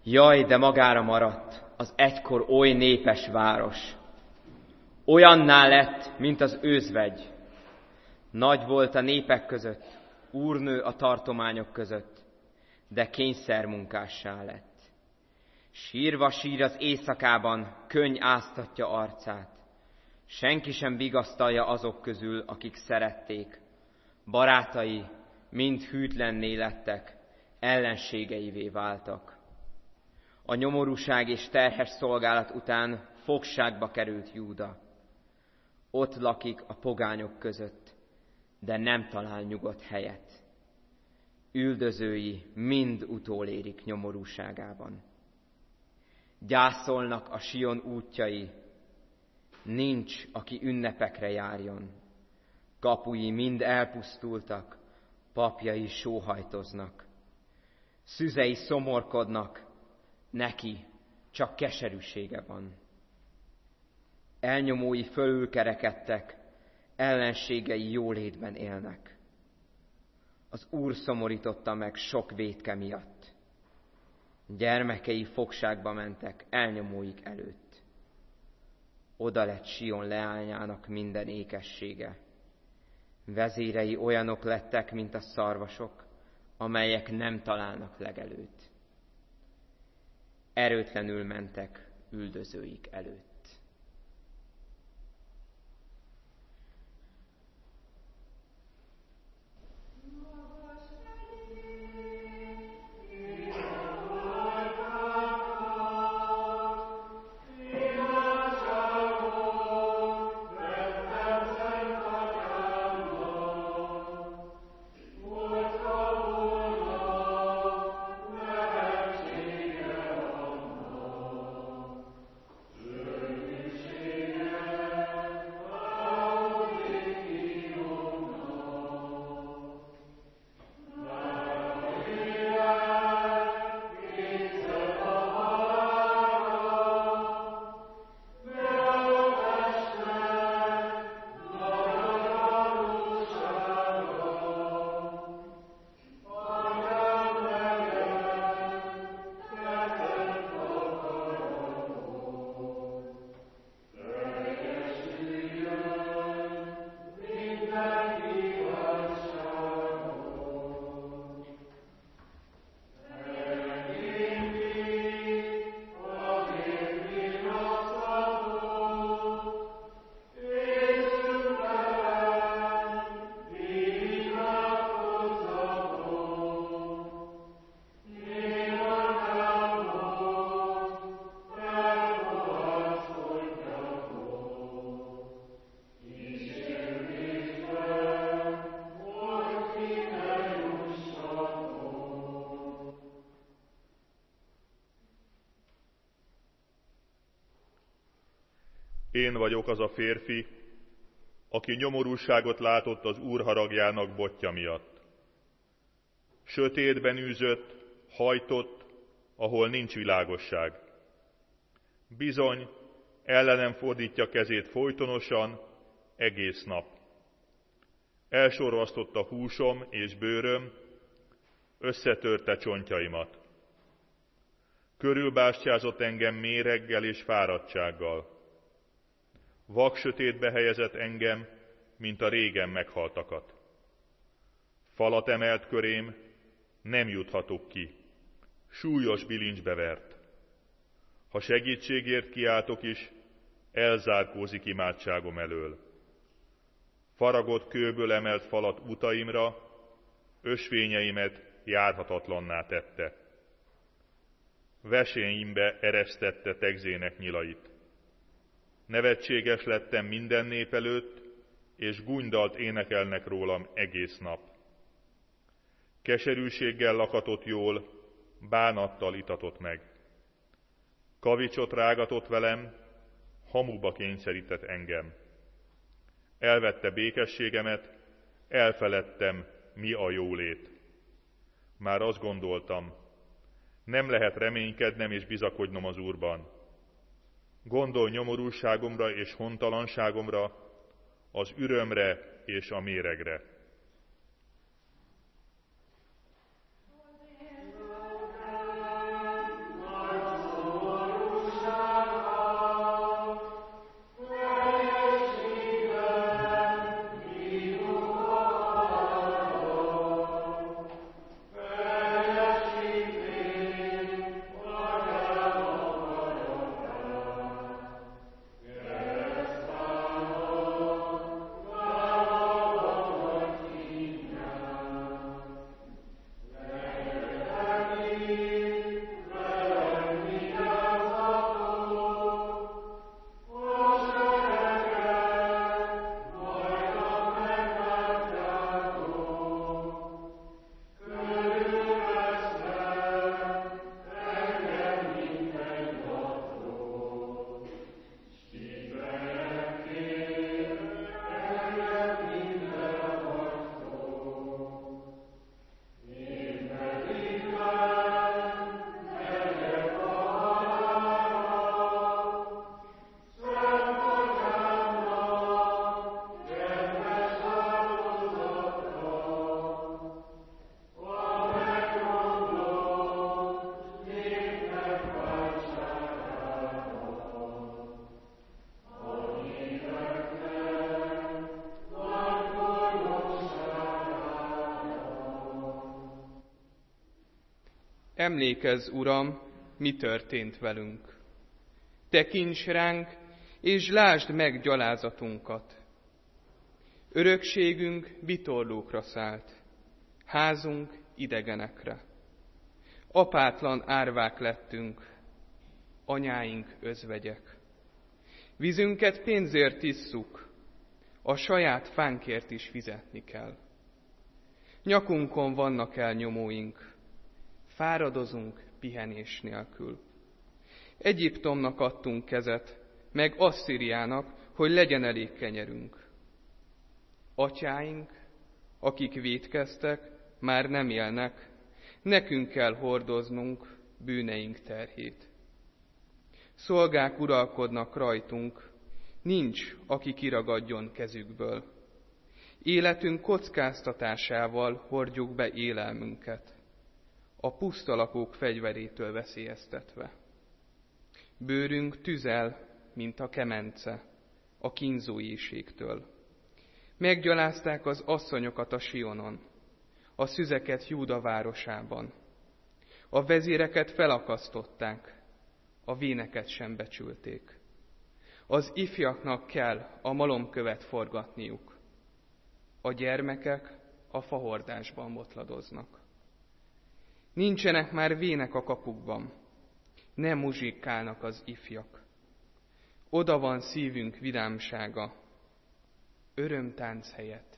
Jaj, de magára maradt az egykor oly népes város. Olyanná lett, mint az őzvegy. Nagy volt a népek között, úrnő a tartományok között, de kényszermunkássá lett. Sírva sír az éjszakában, könny áztatja arcát. Senki sem vigasztalja azok közül, akik szerették. Barátai mind hűtlenné lettek, ellenségeivé váltak. A nyomorúság és terhes szolgálat után fogságba került Júda. Ott lakik a pogányok között, de nem talál nyugodt helyet. Üldözői mind utolérik nyomorúságában. Gyászolnak a Sion útjai, nincs, aki ünnepekre járjon. Kapui mind elpusztultak, papjai sóhajtoznak. Szüzei szomorkodnak, neki csak keserűsége van. Elnyomói fölülkerekedtek, ellenségei jólétben élnek. Az Úr szomorította meg sok vétke miatt. Gyermekei fogságba mentek elnyomóik előtt. Oda lett Sion leányának minden ékessége. Vezérei olyanok lettek, mint a szarvasok, amelyek nem találnak legelőt. Erőtlenül mentek üldözőik előtt. Én vagyok az a férfi, aki nyomorúságot látott az Úr haragjának botja miatt. Sötétben űzött, hajtott, ahol nincs világosság. Bizony, ellenem fordítja kezét folytonosan, egész nap. Elsorvasztotta húsom és bőröm, összetörte csontjaimat. Körülbástyázott engem méreggel és fáradtsággal. Vaksötétbe helyezett engem, mint a régen meghaltakat. Falat emelt körém, nem juthatok ki. Súlyos bilincsbe vert. Ha segítségért kiáltok is, elzárkózik imádságom elől. Faragott kőből emelt falat utaimra, ösvényeimet járhatatlanná tette. Veséimbe eresztette tegzének nyilait. Nevetséges lettem minden nép előtt, és gúnydalt énekelnek rólam egész nap. Keserűséggel lakatott jól, bánattal itatott meg. Kavicsot rágatott velem, hamuba kényszerített engem. Elvette békességemet, elfeledtem, mi a jólét. Már azt gondoltam, nem lehet reménykednem és bizakodnom az Úrban. Gondolj nyomorúságomra és hontalanságomra, az ürömre és a méregre. Emlékezz, Uram, mi történt velünk. Tekints ránk, és lásd meg gyalázatunkat. Örökségünk vitorlókra szállt, házunk idegenekre. Apátlan árvák lettünk, anyáink özvegyek. Vízünket pénzért isszuk, a saját fánkért is fizetni kell. Nyakunkon vannak elnyomóink, fáradozunk pihenés nélkül. Egyiptomnak adtunk kezet, meg Asszíriának, hogy legyen elég kenyerünk. Atyáink, akik vétkeztek, már nem élnek, nekünk kell hordoznunk bűneink terhét. Szolgák uralkodnak rajtunk, nincs, aki kiragadjon kezükből. Életünk kockáztatásával hordjuk be élelmünket, a pusztalakók fegyverétől veszélyeztetve. Bőrünk tüzel, mint a kemence, a kínzó éhségtől. Meggyalázták az asszonyokat a Sionon, a szüzeket Júda városában. A vezéreket felakasztották, a véneket sem becsülték. Az ifjaknak kell a malomkövet forgatniuk. A gyermekek a fahordásban botladoznak. Nincsenek már vének a kapukban, nem muzsikálnak az ifjak. Oda van szívünk vidámsága, örömtánc helyett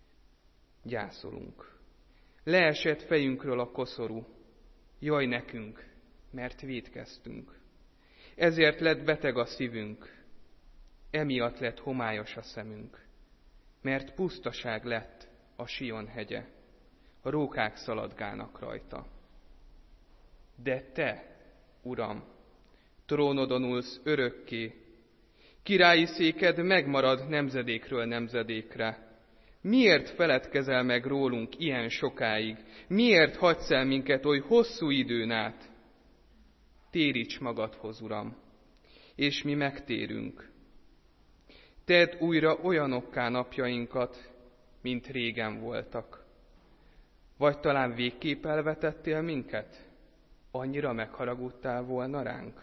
gyászolunk. Leesett fejünkről a koszorú, jaj nekünk, mert vétkeztünk. Ezért lett beteg a szívünk, emiatt lett homályos a szemünk, mert pusztaság lett a Sion hegye, a rókák szaladgálnak rajta. De te, Uram, trónodon ülsz örökké, királyi széked megmarad nemzedékről nemzedékre. Miért feledkezel meg rólunk ilyen sokáig? Miért hagysz el minket oly hosszú időn át? Téríts magadhoz, Uram, és mi megtérünk. Tedd újra olyanokká napjainkat, mint régen voltak. Vagy talán végképp elvetettél minket? Annyira megharagudtál volna ránk?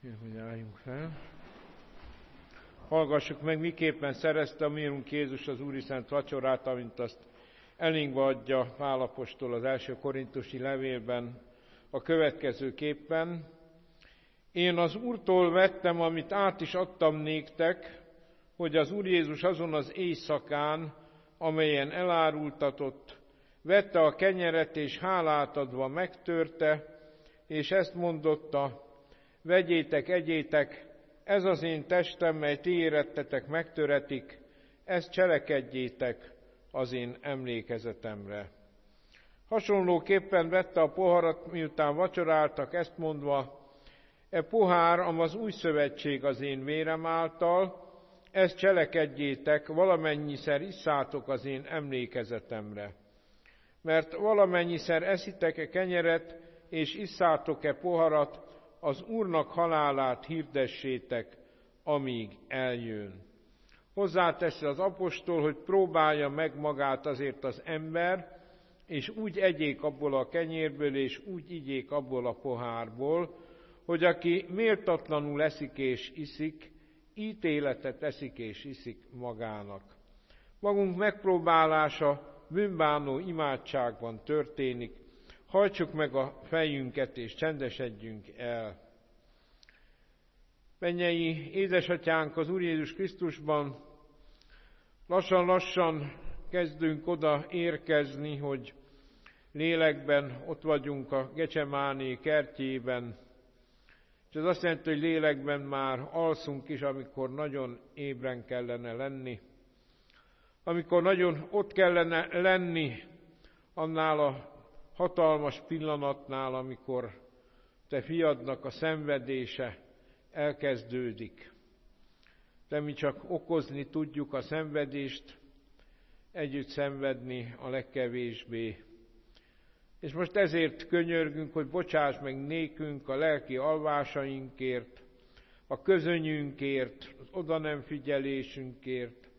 Kérem, hogy álljunk fel. Hallgassuk meg, miképpen szerezte a mi Urunk Jézus az Úri Szent Vacsorát, amint azt elénkbe adja Pál apostol az első korintusi levélben a következőképpen. Én az Úrtól vettem, amit át is adtam néktek, hogy az Úr Jézus azon az éjszakán, amelyen elárultatott, vette a kenyeret, és hálát adva megtörte, és ezt mondotta: vegyétek, egyétek, ez az én testem, mely ti érettetek megtöretik, ezt cselekedjétek az én emlékezetemre. Hasonlóképpen vette a poharat, miután vacsoráltak, ezt mondva: e pohár, amaz új szövetség az én vérem által, ezt cselekedjétek, valamennyiszer isszátok az én emlékezetemre. Mert valamennyiszer eszitek-e kenyeret, és isszátok-e poharat, az Úrnak halálát hirdessétek, amíg eljön. Hozzáteszi az apostol, hogy próbálja meg magát azért az ember, és úgy egyék abból a kenyérből, és úgy igyék abból a pohárból, hogy aki méltatlanul eszik és iszik, ítéletet eszik és iszik magának. Magunk megpróbálása bűnbánó imádságban történik. Hajtsuk meg a fejünket és csendesedjünk el. Mennyei édesatyánk az Úr Jézus Krisztusban, lassan-lassan kezdünk oda érkezni, hogy lélekben ott vagyunk a Gecsemáné kertjében, és ez azt jelenti, hogy lélekben már alszunk is, amikor nagyon ébren kellene lenni, amikor nagyon ott kellene lenni annál a hatalmas pillanatnál, amikor te fiadnak a szenvedése elkezdődik. De mi csak okozni tudjuk a szenvedést, együtt szenvedni a legkevésbé. És most ezért könyörgünk, hogy bocsáss meg nékünk a lelki alvásainkért, a közönyünkért, az oda nem figyelésünkért,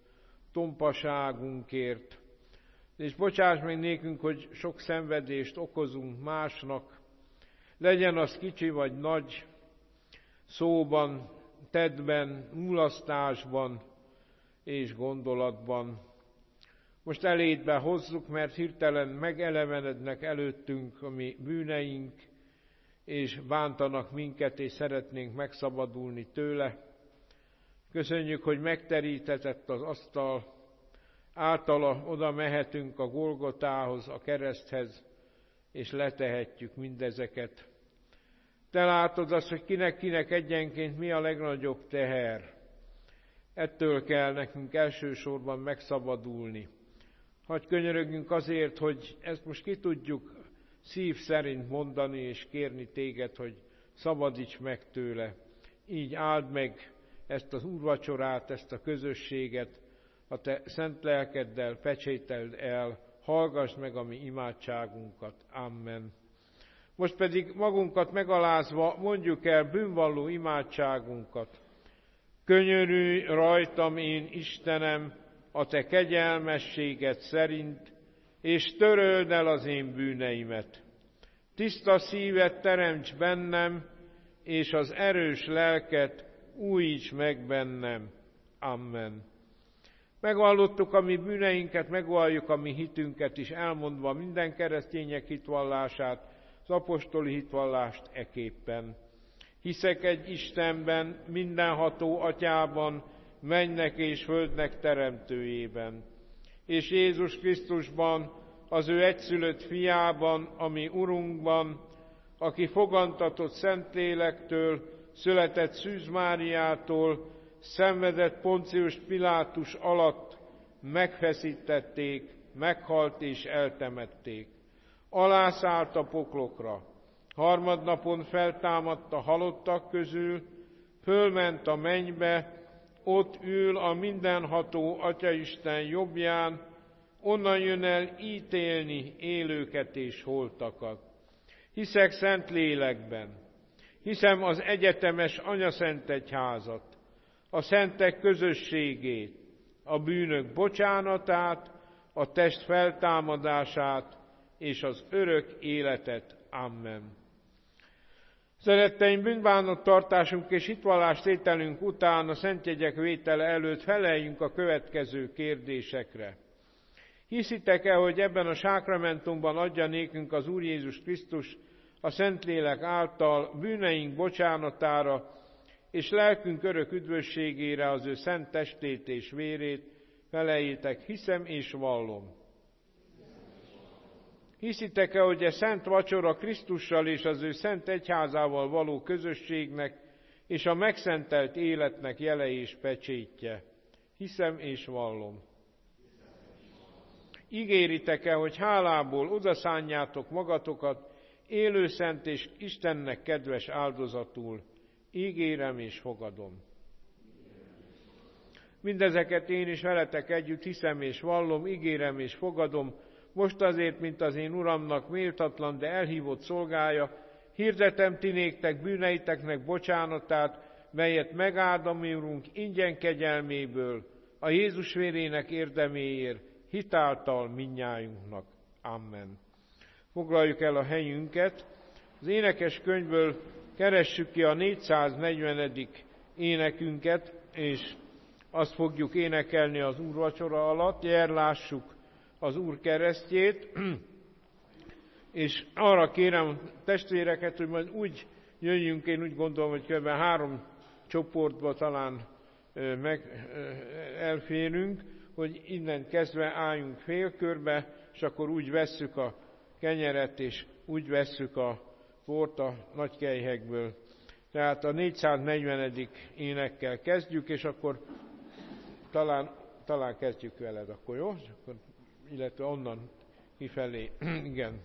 tompaságunkért, és bocsáss meg nékünk, hogy sok szenvedést okozunk másnak, legyen az kicsi vagy nagy, szóban, tettben, mulasztásban és gondolatban. Most elédbe hozzuk, mert hirtelen megelevenednek előttünk a mi bűneink, és bántanak minket, és szeretnénk megszabadulni tőle. Köszönjük, hogy megterítetett az asztal, általa oda mehetünk a Golgotához, a kereszthez, és letehetjük mindezeket. Te látod azt, hogy kinek egyenként mi a legnagyobb teher. Ettől kell nekünk elsősorban megszabadulni. Hadd könyörögjünk azért, hogy ezt most ki tudjuk szív szerint mondani és kérni téged, hogy szabadíts meg tőle. Így áld meg ezt az úrvacsorát, ezt a közösséget, a te szent lelkeddel pecsételd el, hallgass meg a mi imádságunkat. Amen. Most pedig magunkat megalázva mondjuk el bűnvalló imádságunkat. Könyörülj rajtam, én Istenem, a te kegyelmességed szerint, és töröld el az én bűneimet. Tiszta szívet teremts bennem, és az erős lelket újíts meg bennem. Amen. Megvallottuk a mi bűneinket, megvalljuk a mi hitünket is, elmondva minden keresztények hitvallását, az apostoli hitvallást eképpen. Hiszek egy Istenben, mindenható Atyában, mennek és földnek teremtőjében, és Jézus Krisztusban, az ő egyszülött fiában, ami Urunkban, aki fogantatott Szentlélektől, született Szűz Máriától, szenvedett Poncius Pilátus alatt, megfeszítették, meghalt és eltemették. Alászállt a poklokra, harmadnapon feltámadt a halottak közül, fölment a mennybe, ott ül a mindenható Atyaisten jobbján, onnan jön el ítélni élőket és holtakat. Hiszek szent lélekben, hiszem az egyetemes anyaszent egyházat, a szentek közösségét, a bűnök bocsánatát, a test feltámadását és az örök életet. Amen. Szeretteim, bűnbánat tartásunk és hitvallás tételünk után a szentjegyek vétele előtt feleljünk a következő kérdésekre. Hiszitek-e, hogy ebben a sákramentumban adja nékünk az Úr Jézus Krisztus a Szentlélek által bűneink bocsánatára és lelkünk örök üdvösségére az ő szent testét és vérét? Feleljétek, hiszem és vallom. Hiszitek-e, hogy a szent vacsora Krisztussal és az ő szent egyházával való közösségnek és a megszentelt életnek jele és pecsétje? Hiszem és vallom. Ígéritek-e, hogy hálából odaszánjátok magatokat élő szent és Istennek kedves áldozatul? Ígérem és fogadom. Mindezeket én is veletek együtt hiszem és vallom, ígérem és fogadom, most azért, mint az én Uramnak méltatlan, de elhívott szolgája, hirdetem ti néktek bűneiteknek bocsánatát, melyet megáld a mi Urunk ingyen kegyelméből, a Jézus vérének érdeméért, hitáltal mindnyájunknak. Amen. Foglaljuk el a helyünket. Az énekes könyvből keressük ki a 440. énekünket, és azt fogjuk énekelni az úrvacsora alatt, jerlássuk az Úr keresztjét, és arra kérem testvéreket, hogy majd úgy jöjjünk, én úgy gondolom, hogy kb. 3 csoportba talán elférünk, hogy innen kezdve álljunk félkörbe, és akkor úgy vesszük a kenyeret, és úgy vesszük a bort a nagykelyhekből. Tehát a 440. énekkel kezdjük, és akkor talán kezdjük veled, akkor jó? Akkor, illetve onnan kifelé. Igen.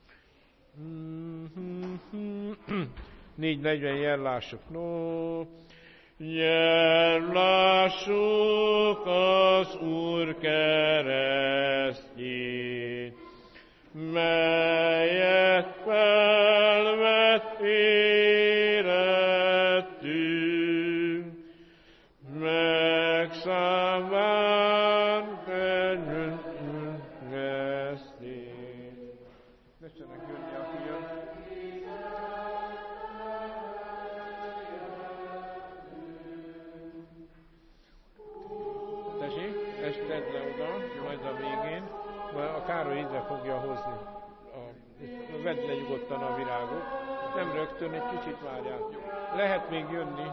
440 jellássuk. No. Jellássuk az Úr keresztjét, melyet felvett érettünk, megszámán kegyünk keresztjét. Köszönök, jönni, aki jön. Ezt tedd le oda, majd a végén, majd a Károly ide fogja hozni. Vedd le nyugodtan a virágot. Nem rögtön, egy kicsit várjál. Lehet még jönni.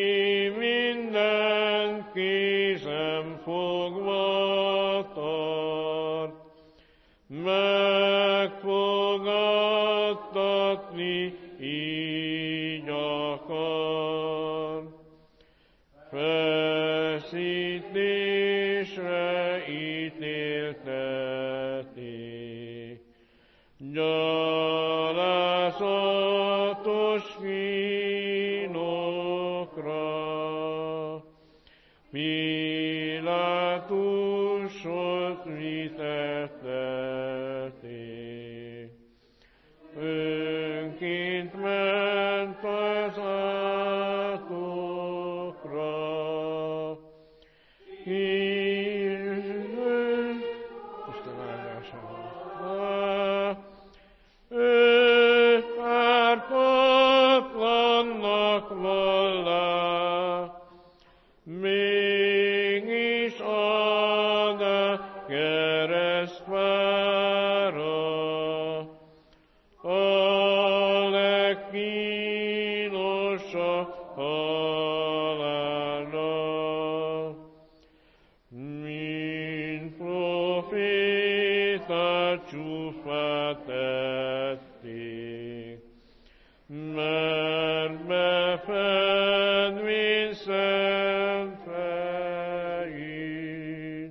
Minden kézem fogva tart. Pilátusot vitették. Önként ment az átokra, Isten áldásával. Ő ártatlannak vallá, mégis ad a keresztvára, a legkínosabb halálra. Mint profétát csúfát tették, mert befedvén szent fejét.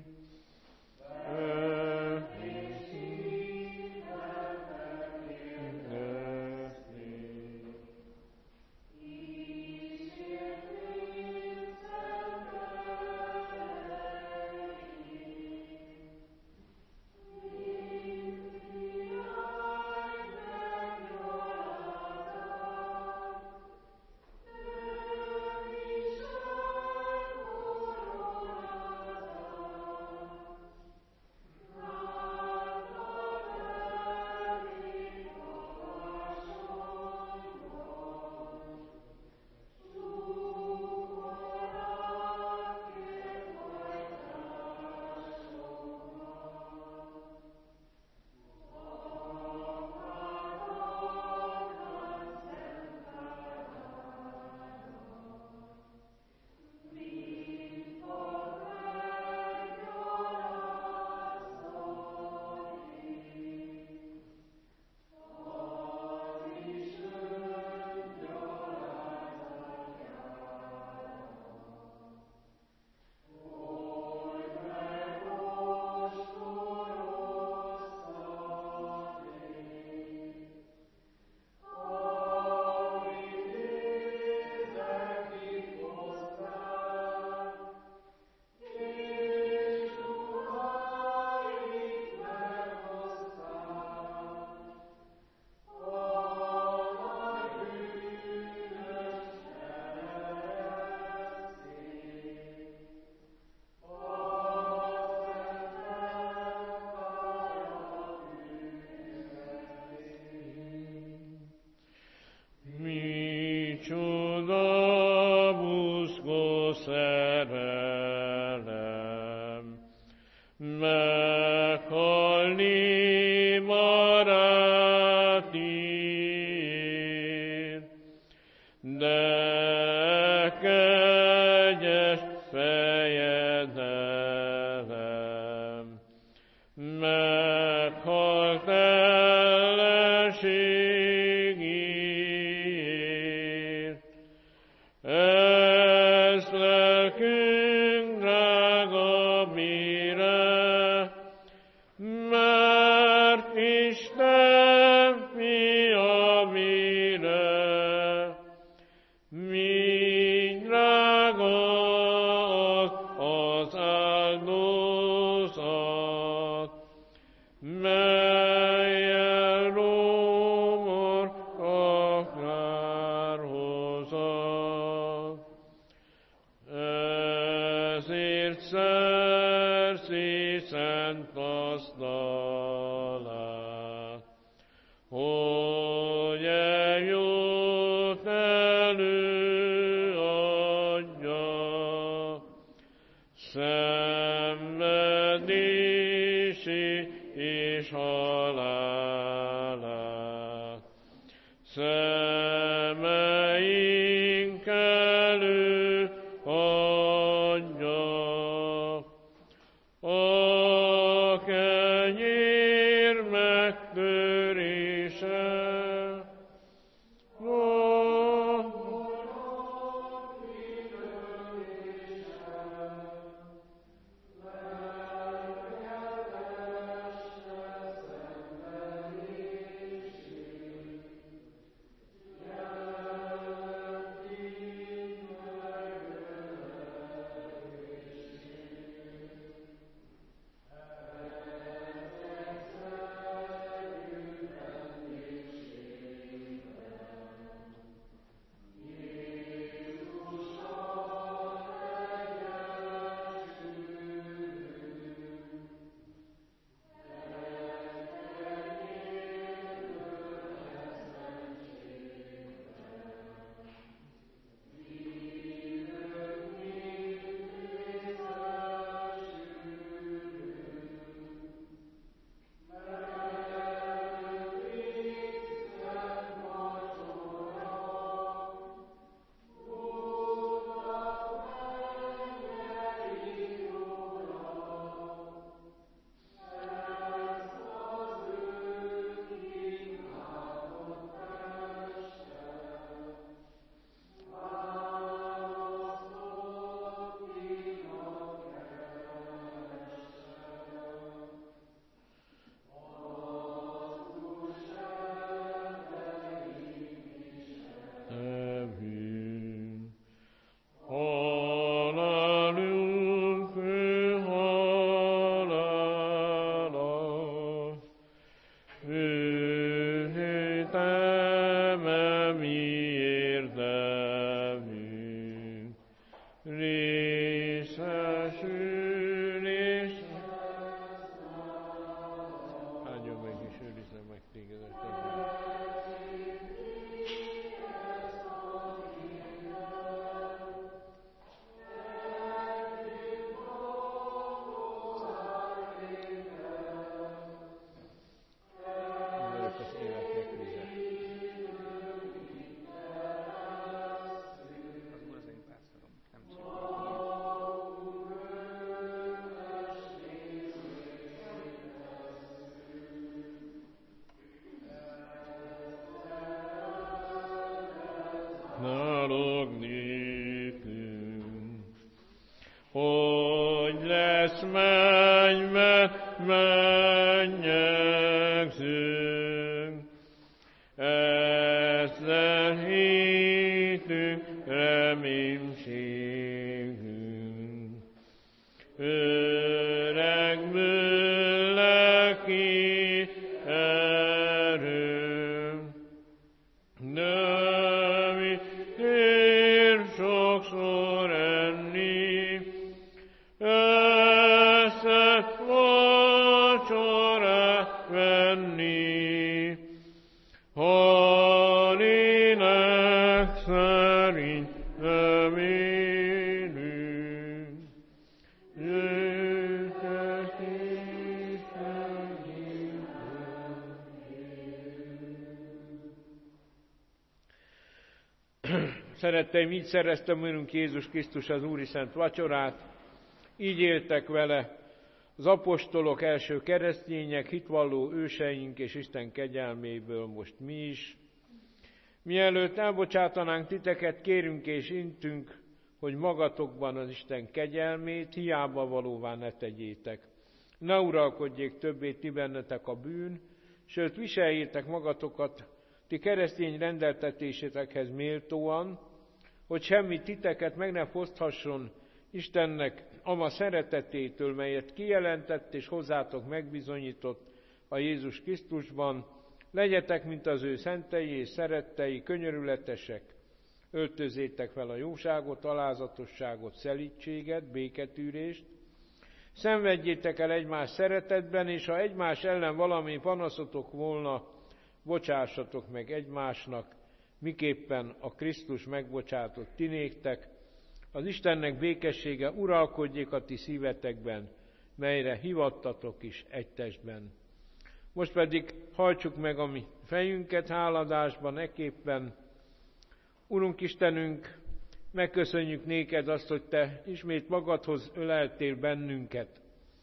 Micsoda buzgó szerelem, meghalni barátért, de kegyes fejedelem, meghalt ellenségért. Ez lelkünk drága mire, mert Isten fia mire, mi drága az áldozat, melyel rómor akár hozat. Ezért szerzi szent asztalát, hogy eljut előadja szenvedési és halálát. Szemeink elő adja a kenyér megtörése. szülés. Áldjon meg és őrizzen meg tégedet. Nálunk nékünk, hogy lesz mennyben mennyegzünk, ezzel hitünk reménységünk. Öregből lelki erőm, sokszor enni, összevacsorát venni, ha lélek szerint remélünk. Jöjjtek Istenünk. Szeretteim, így szereztem Urunk Jézus Krisztus az Úri Szent Vacsorát, így éltek vele az apostolok, első keresztények, hitvalló őseink, és Isten kegyelméből most mi is. Mielőtt elbocsátanánk titeket, kérünk és intünk, hogy magatokban az Isten kegyelmét hiába valóvá ne tegyétek. Ne uralkodjék többé ti bennetek a bűn, sőt viseljétek magatokat ti keresztény rendeltetésétekhez méltóan, hogy semmi titeket meg ne foszthasson Istennek ama szeretetétől, melyet kijelentett és hozzátok megbizonyított a Jézus Krisztusban. Legyetek, mint az ő szentei és szerettei, könyörületesek. Öltözzétek fel a jóságot, alázatosságot, szelídséget, béketűrést. Szenvedjétek el egymás szeretetben, és ha egymás ellen valami panaszotok volna, bocsássatok meg egymásnak, miképpen a Krisztus megbocsátott ti néktek. Az Istennek békessége uralkodjék a ti szívetekben, melyre hivattatok is egy testben. Most pedig hajtsuk meg a mi fejünket háladásban eképpen. Urunk Istenünk, megköszönjük néked azt, hogy te ismét magadhoz öleltél bennünket.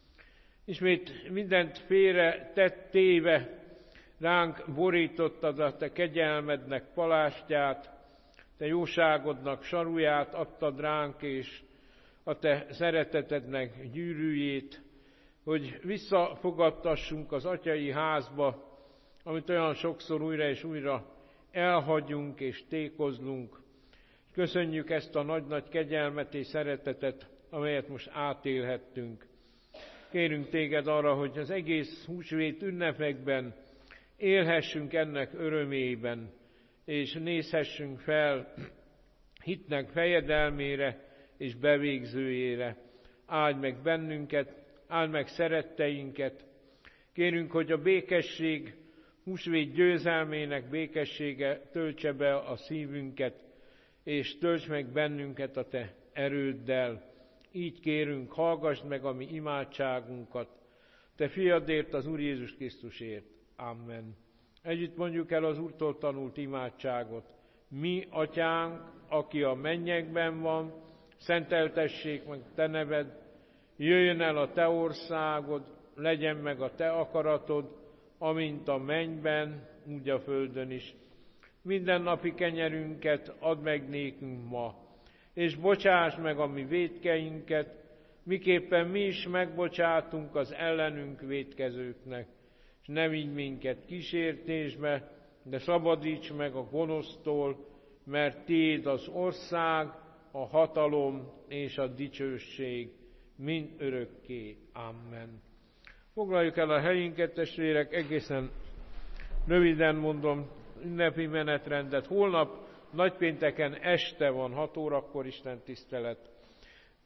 Ismét mindent félre téve ránk borítottad a te kegyelmednek palástját, te jóságodnak saruját adtad ránk, és a te szeretetednek gyűrűjét, hogy visszafogadtassunk az atyai házba, amit olyan sokszor újra és újra elhagyunk és tékozlunk. Köszönjük ezt a nagy-nagy kegyelmet és szeretetet, amelyet most átélhettünk. Kérünk téged arra, hogy az egész húsvét ünnepekben élhessünk ennek örömében, és nézhessünk fel hitnek fejedelmére és bevégzőjére. Áld meg bennünket, áld meg szeretteinket. Kérünk, hogy a békesség, húsvét győzelmének békessége töltse be a szívünket, és tölts meg bennünket a te erőddel. Így kérünk, hallgassd meg a mi imádságunkat, te fiadért, az Úr Jézus Krisztusért. Amen. Együtt mondjuk el az Úrtól tanult imádságot. Mi, Atyánk, aki a mennyekben van, szenteltessék meg te neved, jöjjön el a te országod, legyen meg a te akaratod, amint a mennyben, úgy a földön is. Mindennapi kenyerünket add meg nékünk ma, és bocsáss meg a mi vétkeinket, miképpen mi is megbocsátunk az ellenünk vétkezőknek. És ne vigy minket kísértésbe, de szabadíts meg a gonosztól, mert tiéd az ország, a hatalom és a dicsőség mind örökké. Amen. Foglaljuk el a helyünket, testvérek, egészen röviden mondom ünnepi menetrendet. Holnap nagypénteken este van 6 órakor Isten tisztelet.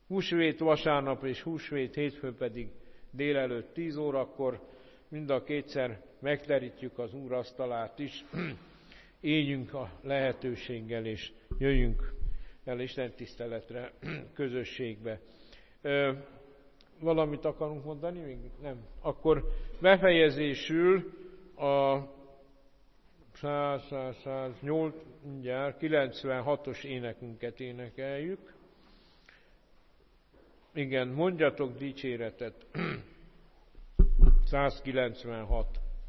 Húsvét vasárnap és húsvét hétfő pedig délelőtt 10 órakor mind a kétszer megterítjük az úrasztalát is. Éljünk a lehetőséggel, és jöjjünk el Isten tiszteletre, közösségbe. Valamit akarunk mondani? Még nem. Akkor befejezésül a 96-os énekünket énekeljük. Igen, mondjatok dicséretet. 196.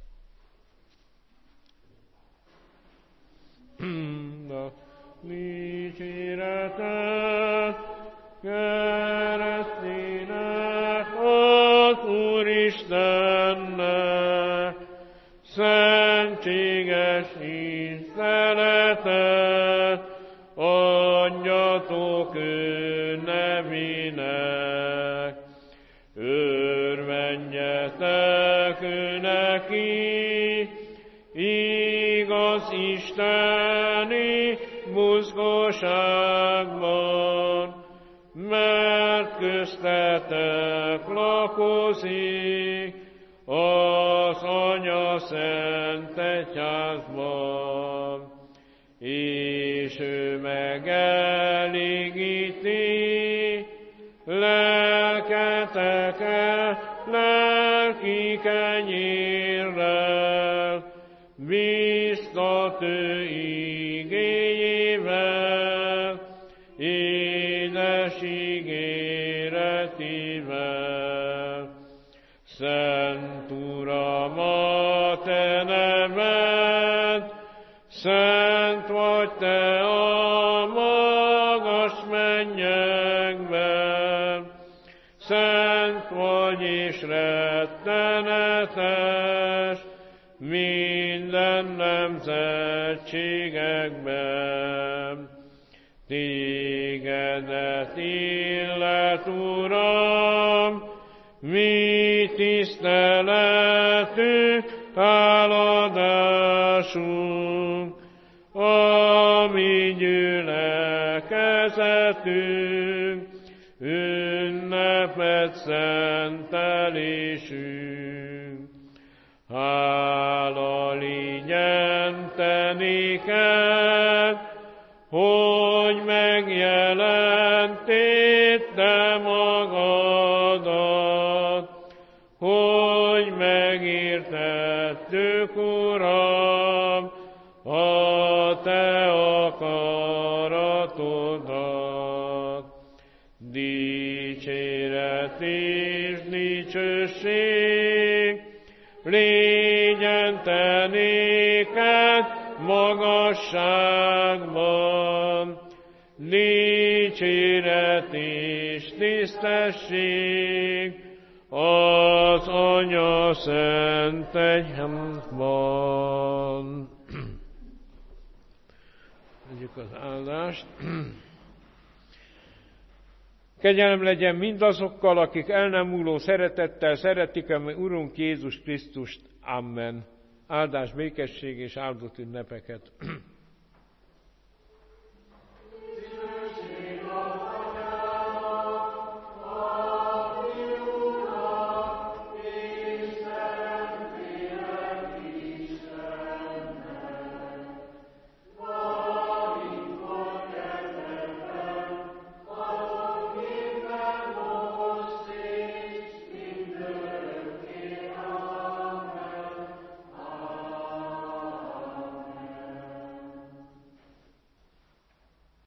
Dicséretet keresztének az Úristennek, szentséges tiszteletet adjatok ő nevének. Örvendjetek ő neki, igaz isteni buzgóságban, mert köztetek lakozik az Anya szent egyházban, és ő megelégíti lelketeket lelki kenyérrel, biztat ő igéjével, édes ígéretivel. Szent Uram, a te neved, szent vagy te a magas mennyekben, szent vagy és rettenetes minden nemzetségekben. Tégedet illet, Uram, mi tiszteletünk, háladásunk, a mi gyülekezetünk, ünnepet szentelésünk. Hála ligyen te néked, hogy megjelentél te magadat, hogy megértettük, Uram, a te akaratodat. Dicséret és dicsőség légyen te néked magasságban, dicséret és tisztesség az Anya szent egyházban. Vegyük az áldást. Kegyelem legyen mindazokkal, akik el nem múló szeretettel szeretik a mi Urunk Jézus Krisztust. Amen. Áldás, békesség és áldott ünnepeket.